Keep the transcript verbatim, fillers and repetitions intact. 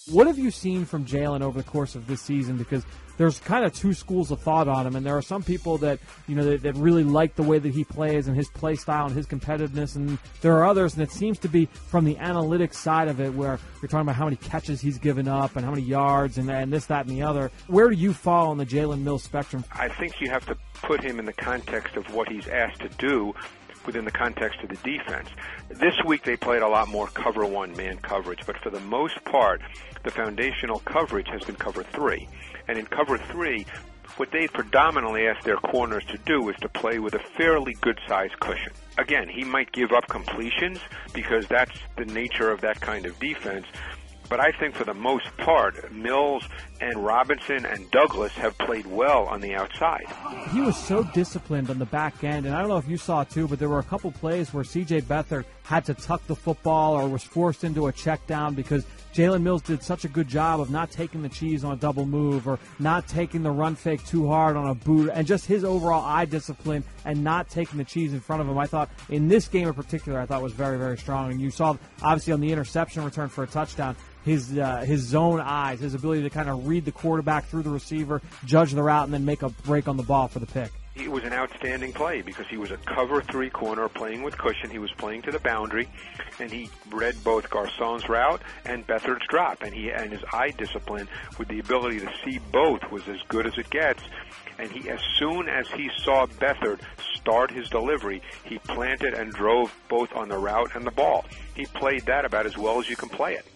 What have you seen from Jalen over the course of this season? Because there's kind of two schools of thought on him, and there are some people that you know that, that really like the way that he plays and his play style and his competitiveness, and there are others, and it seems to be from the analytics side of it, where you're talking about how many catches he's given up and how many yards and, and this, that, and the other. Where do you fall on the Jalen Mills spectrum? I think you have to put him in the context of what he's asked to do within the context of the defense. This week they played a lot more cover one man coverage, but for the most part, the foundational coverage has been cover three. And in cover three, what they predominantly ask their corners to do is to play with a fairly good-sized cushion. Again, he might give up completions because that's the nature of that kind of defense. But I think for the most part, Mills and Robinson and Douglas have played well on the outside. He was so disciplined on the back end, and I don't know if you saw it too, but there were a couple plays where C J Beathard had to tuck the football or was forced into a check down because Jalen Mills did such a good job of not taking the cheese on a double move or not taking the run fake too hard on a boot, and just his overall eye discipline and not taking the cheese in front of him. I thought in this game in particular, I thought was very, very strong. And you saw, obviously, on the interception return for a touchdown, his uh, his zone eyes, his ability to kind of read the quarterback through the receiver, judge the route, and then make a break on the ball for the pick. It was an outstanding play because he was a cover three corner playing with cushion. He was playing to the boundary, and he read both Garcon's route and Beathard's drop. And he and his eye discipline with the ability to see both was as good as it gets. And he, as soon as he saw Beathard start his delivery, he planted and drove both on the route and the ball. He played that about as well as you can play it.